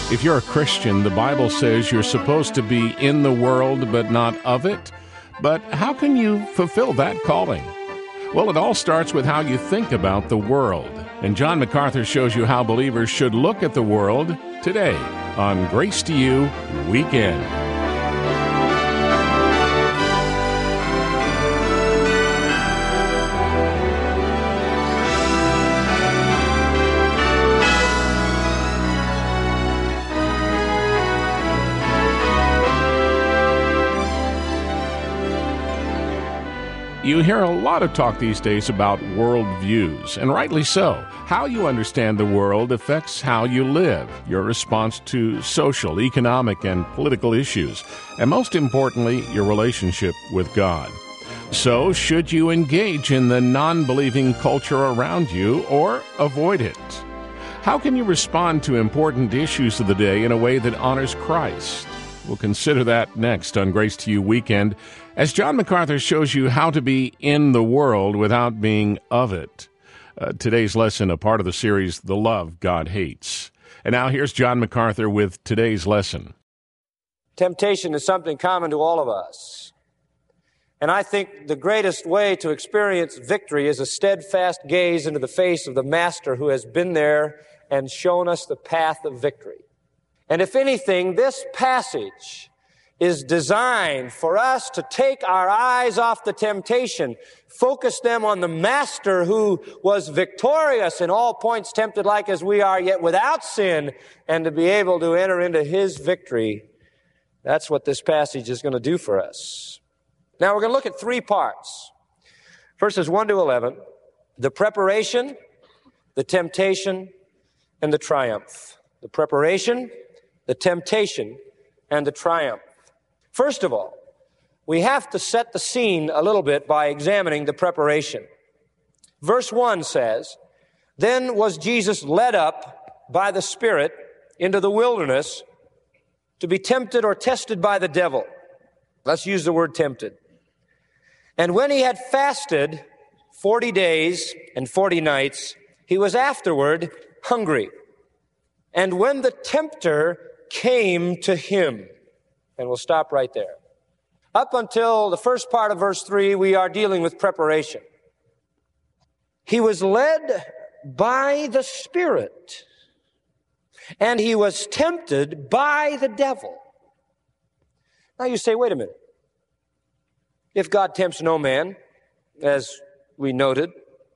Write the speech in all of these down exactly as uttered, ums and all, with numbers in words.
If you're a Christian, the Bible says you're supposed to be in the world but not of it. But how can you fulfill that calling? Well, it all starts with how you think about the world. And John MacArthur shows you how believers should look at the world today on Grace to You Weekend. You hear a lot of talk these days about worldviews, and rightly so. How you understand the world affects how you live, your response to social, economic, and political issues, and most importantly, your relationship with God. So, should you engage in the non-believing culture around you or avoid it? How can you respond to important issues of the day in a way that honors Christ? We'll consider that next on Grace to You Weekend, as John MacArthur shows you how to be in the world without being of it. Uh, today's lesson, a part of the series, The Love God Hates. And now here's John MacArthur with today's lesson. Temptation is something common to all of us. And I think the greatest way to experience victory is a steadfast gaze into the face of the Master who has been there and shown us the path of victory. And if anything, this passage is designed for us to take our eyes off the temptation, focus them on the Master who was victorious in all points tempted like as we are, yet without sin, and to be able to enter into His victory. That's what this passage is going to do for us. Now we're going to look at three parts. Verses one to eleven, the preparation, the temptation, and the triumph. The preparation, the temptation, and the triumph. First of all, we have to set the scene a little bit by examining the preparation. Verse one says, "Then was Jesus led up by the Spirit into the wilderness to be tempted or tested by the devil." Let's use the word tempted. "And when he had fasted forty days and forty nights, he was afterward hungry. And when the tempter came to him," and we'll stop right there. Up until the first part of verse three, we are dealing with preparation. He was led by the Spirit, and he was tempted by the devil. Now you say, wait a minute. If God tempts no man, as we noted,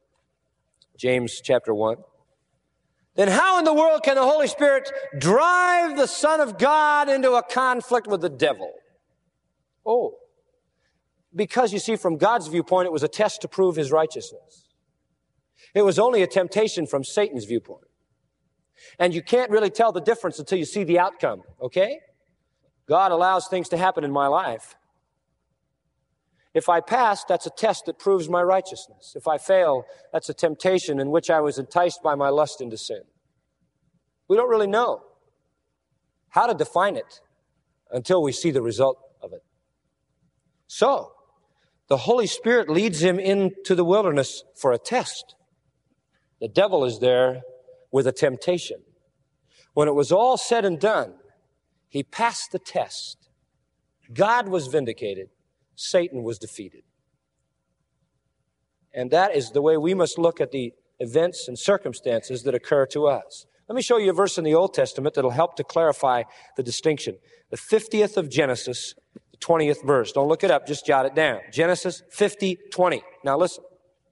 James chapter one, then how in the world can the Holy Spirit drive the Son of God into a conflict with the devil? Oh, because you see, from God's viewpoint, it was a test to prove His righteousness. It was only a temptation from Satan's viewpoint. And you can't really tell the difference until you see the outcome, okay? God allows things to happen in my life. If I pass, that's a test that proves my righteousness. If I fail, that's a temptation in which I was enticed by my lust into sin. We don't really know how to define it until we see the result of it. So, the Holy Spirit leads him into the wilderness for a test. The devil is there with a temptation. When it was all said and done, he passed the test. God was vindicated. Satan was defeated. And that is the way we must look at the events and circumstances that occur to us. Let me show you a verse in the Old Testament that will help to clarify the distinction. The fiftieth of Genesis, the twentieth verse. Don't look it up, just jot it down. Genesis fifty twenty. Now listen.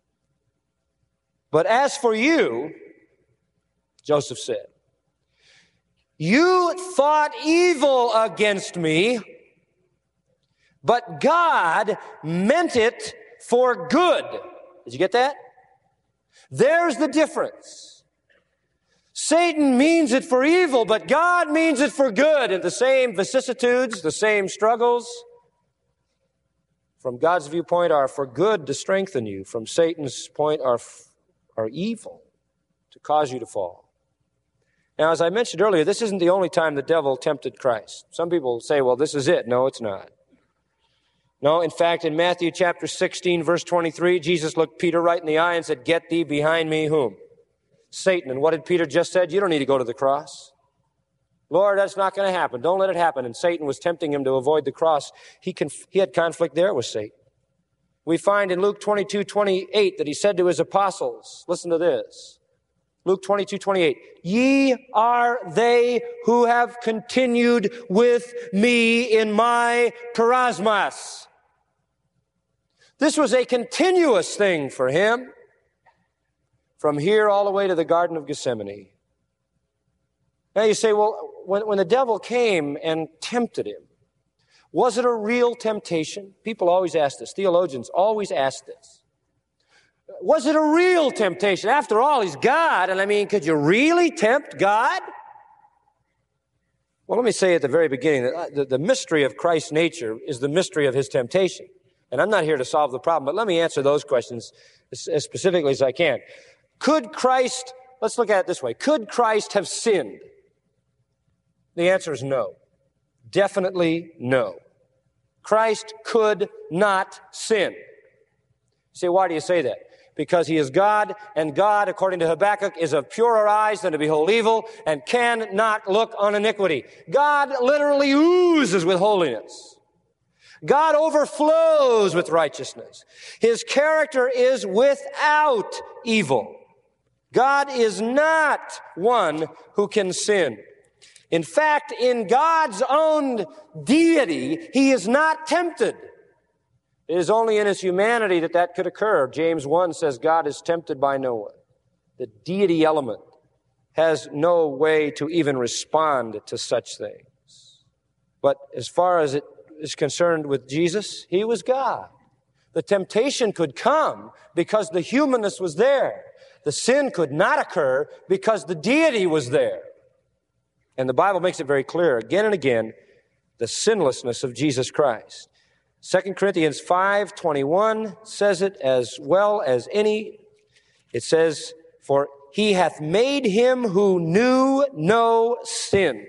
"But as for you," Joseph said, "you thought evil against me, but God meant it for good." Did you get that? There's the difference. Satan means it for evil, but God means it for good. And the same vicissitudes, the same struggles, from God's viewpoint, are for good to strengthen you. From Satan's point, are, are evil to cause you to fall. Now, as I mentioned earlier, this isn't the only time the devil tempted Christ. Some people say, well, this is it. No, it's not. No, in fact, in Matthew chapter sixteen, verse twenty-three, Jesus looked Peter right in the eye and said, "Get thee behind me," whom? Satan. And what did Peter just said? You don't need to go to the cross. Lord, that's not going to happen. Don't let it happen. And Satan was tempting him to avoid the cross. He, conf- he had conflict there with Satan. We find in Luke twenty-two twenty-eight that he said to his apostles, listen to this, Luke twenty-two twenty-eight, ye are they who have continued with me in my peirasmos. This was a continuous thing for him from here all the way to the Garden of Gethsemane. Now you say, well, when, when the devil came and tempted him, was it a real temptation? People always ask this. Theologians always ask this. Was it a real temptation? After all, he's God, and I mean, could you really tempt God? Well, let me say at the very beginning that the, the mystery of Christ's nature is the mystery of his temptation. And I'm not here to solve the problem, but let me answer those questions as, as specifically as I can. Could Christ, let's look at it this way, could Christ have sinned? The answer is no. Definitely no. Christ could not sin. You say, why do you say that? Because he is God, and God, according to Habakkuk, is of purer eyes than to behold evil, and cannot look on iniquity. God literally oozes with holiness. God overflows with righteousness. His character is without evil. God is not one who can sin. In fact, in God's own deity, he is not tempted. It is only in his humanity that that could occur. James one says God is tempted by no one. The deity element has no way to even respond to such things. But as far as it is concerned with Jesus, he was God. The temptation could come because the humanness was there. The sin could not occur because the deity was there. And the Bible makes it very clear again and again, the sinlessness of Jesus Christ. Second Corinthians five twenty-one says it as well as any. It says, for he hath made him who knew no sin.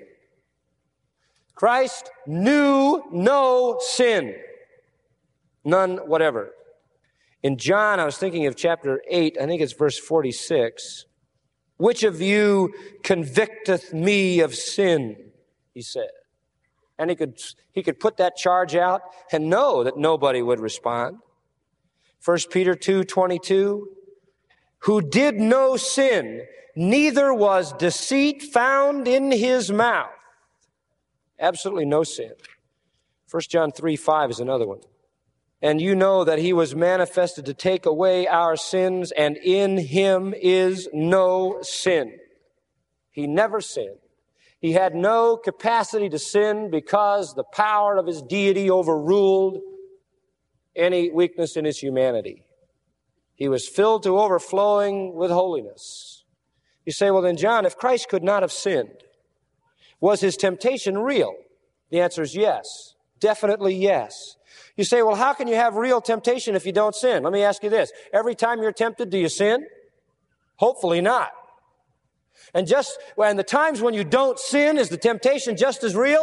Christ knew no sin. None whatever. In John, I was thinking of chapter eight, I think it's verse forty-six. Which of you convicteth me of sin? He said. And he could, he could put that charge out and know that nobody would respond. First Peter two twenty-two, who did no sin, neither was deceit found in his mouth. Absolutely no sin. First John three five is another one. And you know that he was manifested to take away our sins, and in him is no sin. He never sinned. He had no capacity to sin because the power of his deity overruled any weakness in his humanity. He was filled to overflowing with holiness. You say, well then, John, if Christ could not have sinned, was his temptation real? The answer is yes. Definitely yes. You say, well, how can you have real temptation if you don't sin? Let me ask you this. Every time you're tempted, do you sin? Hopefully not. And just, and the times when you don't sin, is the temptation just as real?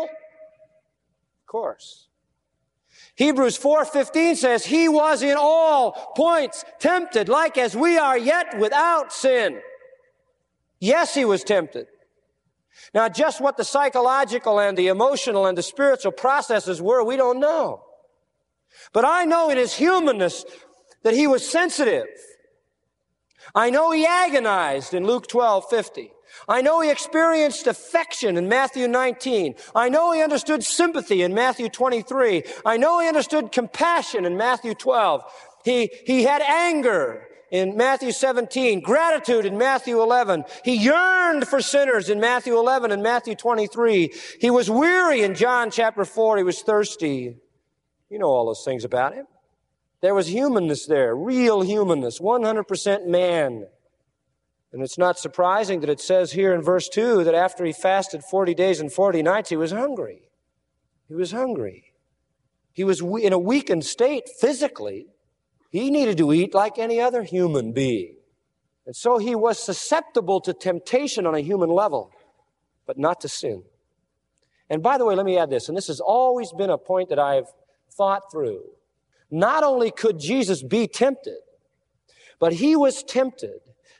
Of course. Hebrews four fifteen says, he was in all points tempted, like as we are, yet without sin. Yes, he was tempted. Now, just what the psychological and the emotional and the spiritual processes were, we don't know. But I know in his humanness that he was sensitive. I know he agonized in Luke twelve fifty. I know he experienced affection in Matthew nineteen. I know he understood sympathy in Matthew twenty-three. I know he understood compassion in Matthew twelve. He, he had anger in Matthew seventeen, gratitude in Matthew eleven. He yearned for sinners in Matthew eleven and Matthew twenty-three. He was weary in John chapter four. He was thirsty. You know all those things about him. There was humanness there, real humanness, one hundred percent man. And it's not surprising that it says here in verse two that after he fasted forty days and forty nights, he was hungry. He was hungry. He was in a weakened state physically. He needed to eat like any other human being. And so he was susceptible to temptation on a human level, but not to sin. And by the way, let me add this, and this has always been a point that I've thought through. Not only could Jesus be tempted, but he was tempted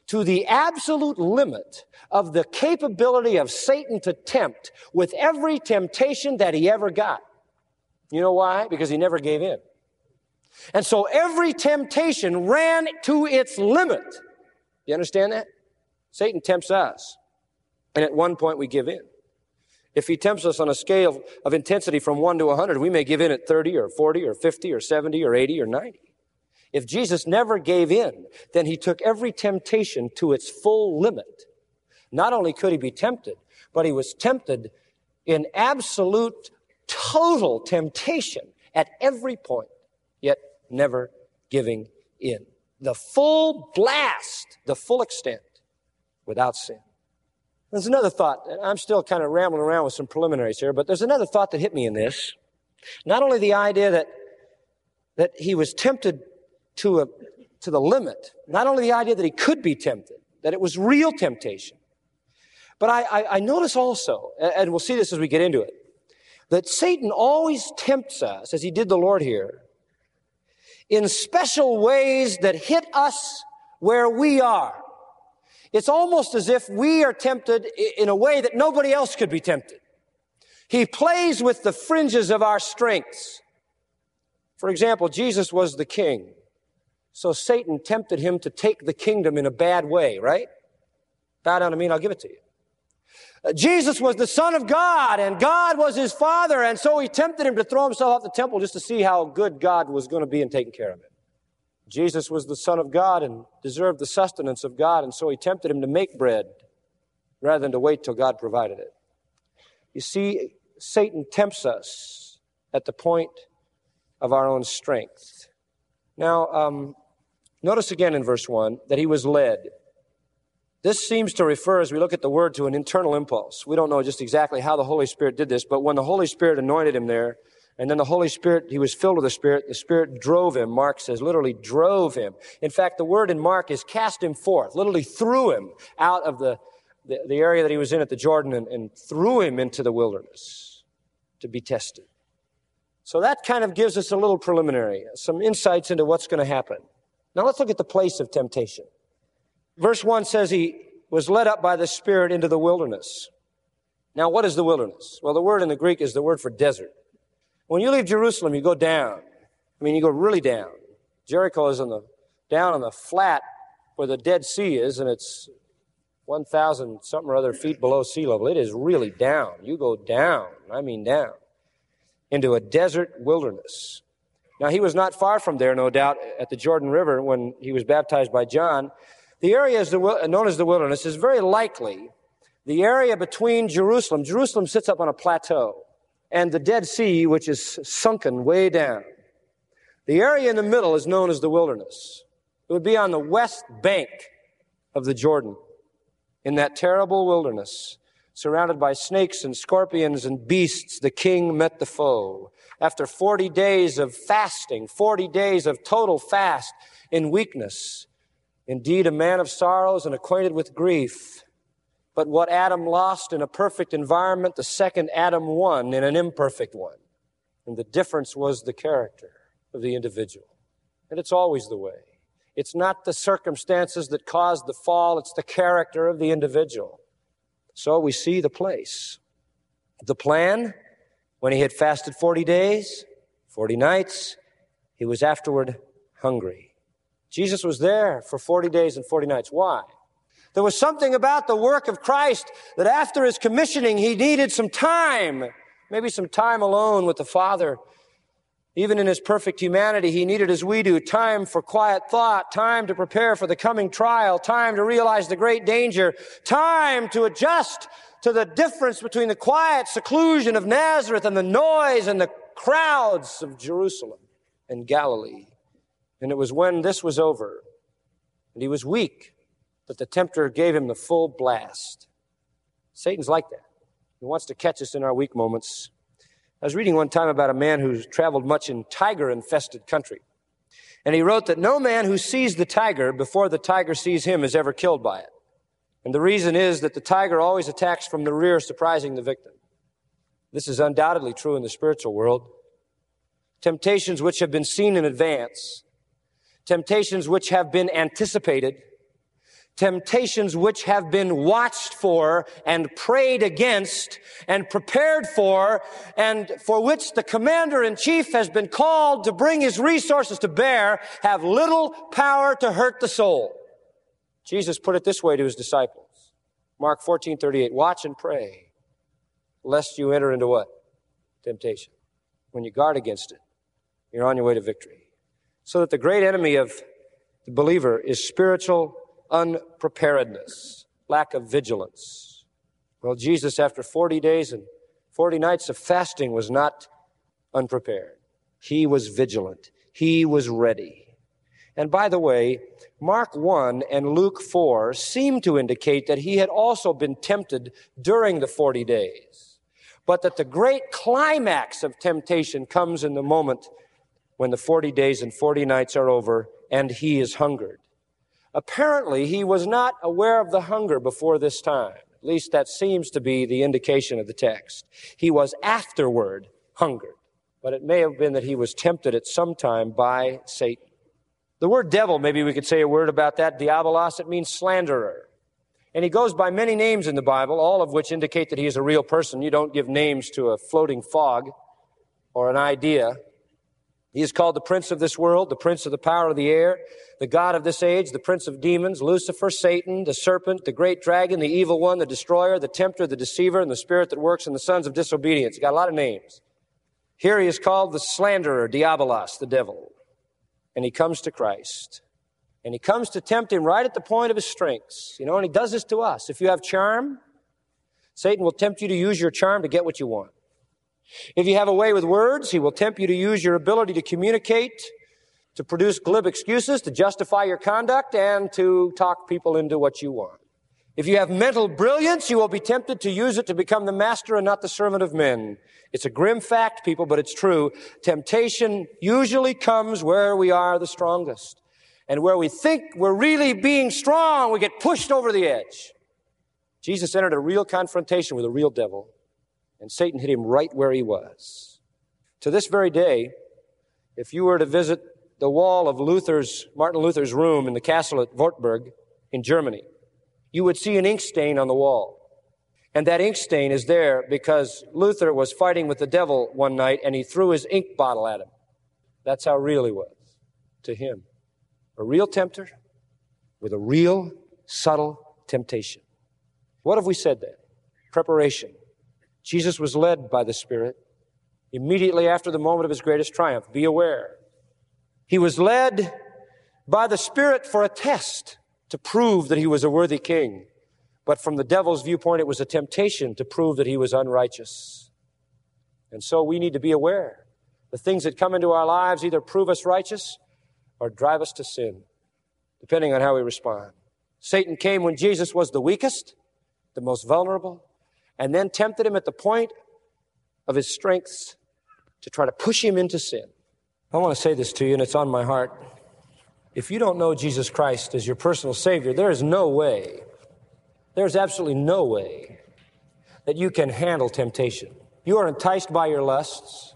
to the absolute limit of the capability of Satan to tempt with every temptation that he ever got. You know why? Because he never gave in. And so every temptation ran to its limit. You understand that? Satan tempts us, and at one point we give in. If he tempts us on a scale of intensity from one to one hundred, we may give in at thirty or forty or fifty or seventy or eighty or ninety. If Jesus never gave in, then he took every temptation to its full limit. Not only could he be tempted, but he was tempted in absolute, total temptation at every point, yet never giving in. The full blast, the full extent, without sin. There's another thought, and I'm still kind of rambling around with some preliminaries here, but there's another thought that hit me in this. Not only the idea that, that he was tempted to a, to the limit, not only the idea that he could be tempted, that it was real temptation, but I, I, I notice also, and we'll see this as we get into it, that Satan always tempts us, as he did the Lord here, in special ways that hit us where we are. It's almost as if we are tempted in a way that nobody else could be tempted. He plays with the fringes of our strengths. For example, Jesus was the king, so Satan tempted him to take the kingdom in a bad way, right? Bow down to me and I'll give it to you. Uh, Jesus was the Son of God, and God was his Father, and so he tempted him to throw himself off the temple just to see how good God was going to be in taking care of him. Jesus was the Son of God and deserved the sustenance of God, and so he tempted him to make bread rather than to wait till God provided it. You see, Satan tempts us at the point of our own strength. Now, um, notice again in verse one that he was led. This seems to refer, as we look at the word, to an internal impulse. We don't know just exactly how the Holy Spirit did this, but when the Holy Spirit anointed him there, and then the Holy Spirit, he was filled with the Spirit, the Spirit drove him, Mark says, literally drove him. In fact, the word in Mark is cast him forth, literally threw him out of the, the, the area that he was in at the Jordan and, and threw him into the wilderness to be tested. So that kind of gives us a little preliminary, some insights into what's going to happen. Now let's look at the place of temptation. Verse one says he was led up by the Spirit into the wilderness. Now, what is the wilderness? Well, the word in the Greek is the word for desert. When you leave Jerusalem, you go down. I mean, you go really down. Jericho is on the, down on the flat where the Dead Sea is, and it's one thousand something or other feet below sea level. It is really down. You go down, I mean down, into a desert wilderness. Now, he was not far from there, no doubt, at the Jordan River when he was baptized by John. The area is the, known as the wilderness is very likely the area between Jerusalem. Jerusalem sits up on a plateau, and the Dead Sea, which is sunken way down. The area in the middle is known as the wilderness. It would be on the west bank of the Jordan, in that terrible wilderness, surrounded by snakes and scorpions and beasts. The king met the foe. After forty days of fasting, forty days of total fast in weakness, indeed a man of sorrows and acquainted with grief. But what Adam lost in a perfect environment, the second Adam won in an imperfect one. And the difference was the character of the individual. And it's always the way. It's not the circumstances that caused the fall, it's the character of the individual. So we see the place. The plan, when he had fasted forty days, forty nights, he was afterward hungry. Jesus was there for forty days and forty nights. Why? There was something about the work of Christ that after his commissioning, he needed some time, maybe some time alone with the Father. Even in his perfect humanity, he needed, as we do, time for quiet thought, time to prepare for the coming trial, time to realize the great danger, time to adjust to the difference between the quiet seclusion of Nazareth and the noise and the crowds of Jerusalem and Galilee. And it was when this was over and he was weak that the tempter gave him the full blast. Satan's like that. He wants to catch us in our weak moments. I was reading one time about a man who's traveled much in tiger-infested country. And he wrote that no man who sees the tiger before the tiger sees him is ever killed by it. And the reason is that the tiger always attacks from the rear, surprising the victim. This is undoubtedly true in the spiritual world. Temptations which have been seen in advance, temptations which have been anticipated, temptations which have been watched for and prayed against and prepared for, and for which the commander-in-chief has been called to bring his resources to bear, have little power to hurt the soul. Jesus put it this way to his disciples. Mark fourteen thirty-eight, watch and pray, lest you enter into what? Temptation. When you guard against it, you're on your way to victory. So that the great enemy of the believer is spiritual unpreparedness, lack of vigilance. Well, Jesus, after forty days and forty nights of fasting, was not unprepared. He was vigilant. He was ready. And by the way, Mark one and Luke four seem to indicate that he had also been tempted during the forty days, but that the great climax of temptation comes in the moment when the forty days and forty nights are over and he is hungered. Apparently, he was not aware of the hunger before this time. At least that seems to be the indication of the text. He was afterward hungered, but it may have been that he was tempted at some time by Satan. The word devil, maybe we could say a word about that. Diabolos, it means slanderer. And he goes by many names in the Bible, all of which indicate that he is a real person. You don't give names to a floating fog or an idea. He is called the prince of this world, the prince of the power of the air, the god of this age, the prince of demons, Lucifer, Satan, the serpent, the great dragon, the evil one, the destroyer, the tempter, the deceiver, and the spirit that works in the sons of disobedience. He's got a lot of names. Here he is called the slanderer, Diabolos, the devil. And he comes to Christ. And he comes to tempt him right at the point of his strengths. You know, and he does this to us. If you have charm, Satan will tempt you to use your charm to get what you want. If you have a way with words, he will tempt you to use your ability to communicate, to produce glib excuses, to justify your conduct, and to talk people into what you want. If you have mental brilliance, you will be tempted to use it to become the master and not the servant of men. It's a grim fact, people, but it's true. Temptation usually comes where we are the strongest. And where we think we're really being strong, we get pushed over the edge. Jesus entered a real confrontation with a real devil. And Satan hit him right where he was. To this very day, if you were to visit the wall of Luther's, Martin Luther's room in the castle at Wartburg in Germany, you would see an ink stain on the wall. And that ink stain is there because Luther was fighting with the devil one night and he threw his ink bottle at him. That's how real he was to him. A real tempter with a real subtle temptation. What have we said then? Preparation. Jesus was led by the Spirit immediately after the moment of his greatest triumph. Be aware. He was led by the Spirit for a test to prove that he was a worthy king. But from the devil's viewpoint, it was a temptation to prove that he was unrighteous. And so we need to be aware. The things that come into our lives either prove us righteous or drive us to sin, depending on how we respond. Satan came when Jesus was the weakest, the most vulnerable, and then tempted him at the point of his strengths to try to push him into sin. I want to say this to you, and it's on my heart. If you don't know Jesus Christ as your personal Savior, there is no way, there's absolutely no way that you can handle temptation. You are enticed by your lusts.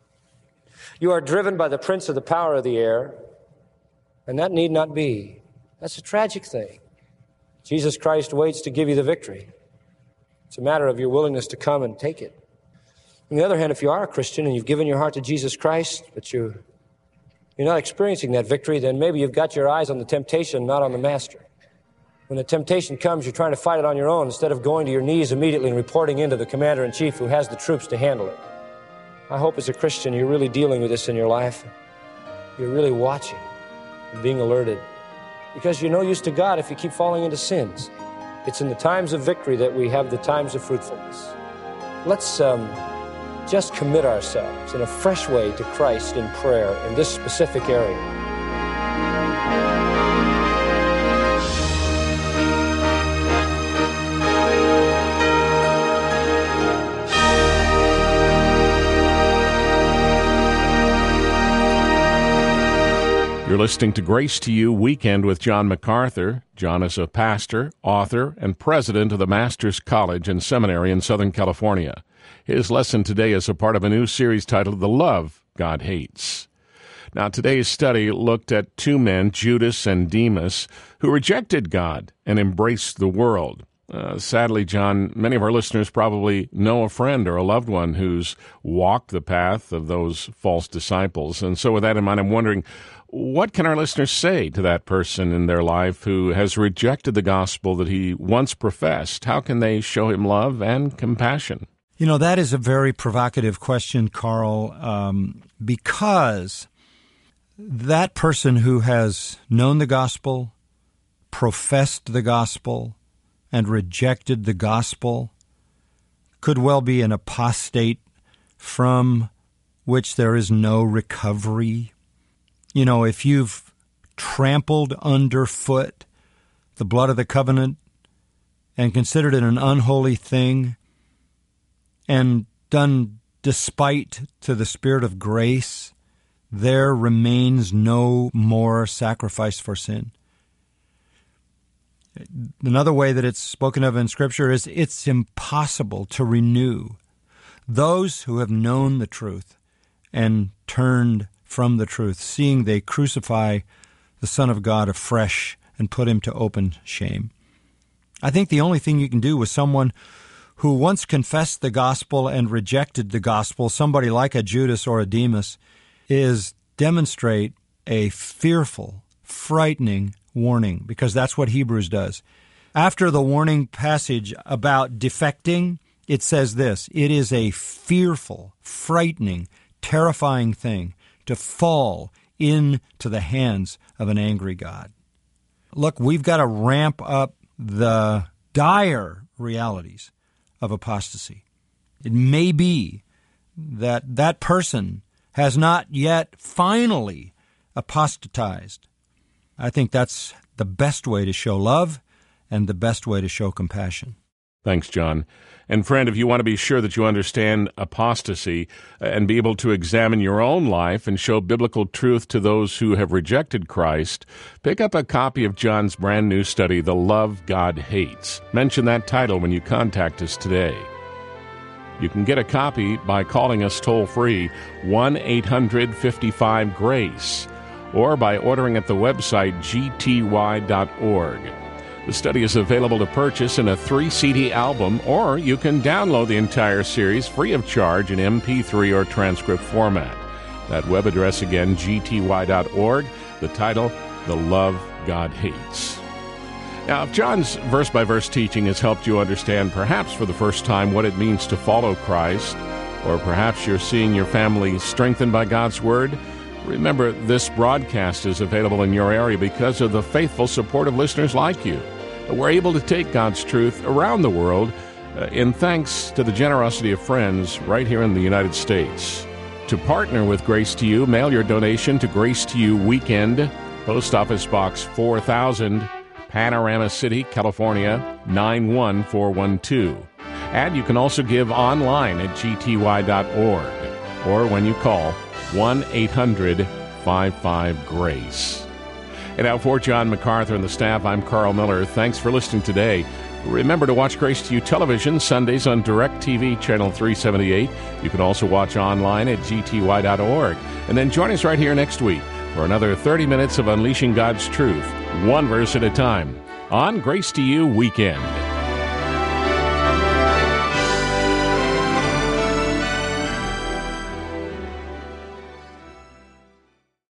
You are driven by the prince of the power of the air, and that need not be. That's a tragic thing. Jesus Christ waits to give you the victory. It's a matter of your willingness to come and take it. On the other hand, if you are a Christian and you've given your heart to Jesus Christ, but you, you're not experiencing that victory, then maybe you've got your eyes on the temptation, not on the master. When the temptation comes, you're trying to fight it on your own instead of going to your knees immediately and reporting into the commander-in-chief who has the troops to handle it. I hope as a Christian you're really dealing with this in your life. You're really watching and being alerted. Because you're no use to God if you keep falling into sins. It's in the times of victory that we have the times of fruitfulness. Let's um, just commit ourselves in a fresh way to Christ in prayer in this specific area. You're listening to Grace to You Weekend with John MacArthur. John is a pastor, author, and president of the Master's College and Seminary in Southern California. His lesson today is a part of a new series titled The Love God Hates. Now, today's study looked at two men, Judas and Demas, who rejected God and embraced the world. Uh, sadly, John, many of our listeners probably know a friend or a loved one who's walked the path of those false disciples. And so with that in mind, I'm wondering, what can our listeners say to that person in their life who has rejected the gospel that he once professed? How can they show him love and compassion? You know, that is a very provocative question, Carl, um, because that person who has known the gospel, professed the gospel, and rejected the gospel could well be an apostate from which there is no recovery. You know, if you've trampled underfoot the blood of the covenant and considered it an unholy thing and done despite to the Spirit of grace, there remains no more sacrifice for sin. Another way that it's spoken of in Scripture is it's impossible to renew those who have known the truth and turned from the truth, seeing they crucify the Son of God afresh and put him to open shame. I think the only thing you can do with someone who once confessed the gospel and rejected the gospel, somebody like a Judas or a Demas, is demonstrate a fearful, frightening warning, because that's what Hebrews does. After the warning passage about defecting, it says this: it is a fearful, frightening, terrifying thing to fall into the hands of an angry God. Look, we've got to ramp up the dire realities of apostasy. It may be that that person has not yet finally apostatized. I think that's the best way to show love and the best way to show compassion. Thanks, John. And friend, if you want to be sure that you understand apostasy and be able to examine your own life and show biblical truth to those who have rejected Christ, pick up a copy of John's brand new study, The Love God Hates. Mention that title when you contact us today. You can get a copy by calling us toll-free, one eight hundred fifty-five GRACE, or by ordering at the website g t y dot org. The study is available to purchase in a three C D album, or you can download the entire series free of charge in M P three or transcript format. That web address again, g t y dot org. The title, The Love God Hates. Now, if John's verse-by-verse teaching has helped you understand, perhaps for the first time, what it means to follow Christ, or perhaps you're seeing your family strengthened by God's Word, remember, this broadcast is available in your area because of the faithful support of listeners like you. We're able to take God's truth around the world uh, in thanks to the generosity of friends right here in the United States. To partner with Grace to You, mail your donation to Grace to You Weekend, Post Office Box four thousand, Panorama City, California, nine one four one two. And you can also give online at g t y dot org, or when you call one eight hundred fifty-five GRACE. And now for John MacArthur and the staff, I'm Carl Miller. Thanks for listening today. Remember to watch Grace to You Television Sundays on DirecTV Channel three seventy-eight. You can also watch online at g t y dot org. And then join us right here next week for another thirty minutes of unleashing God's truth, one verse at a time, on Grace to You Weekend.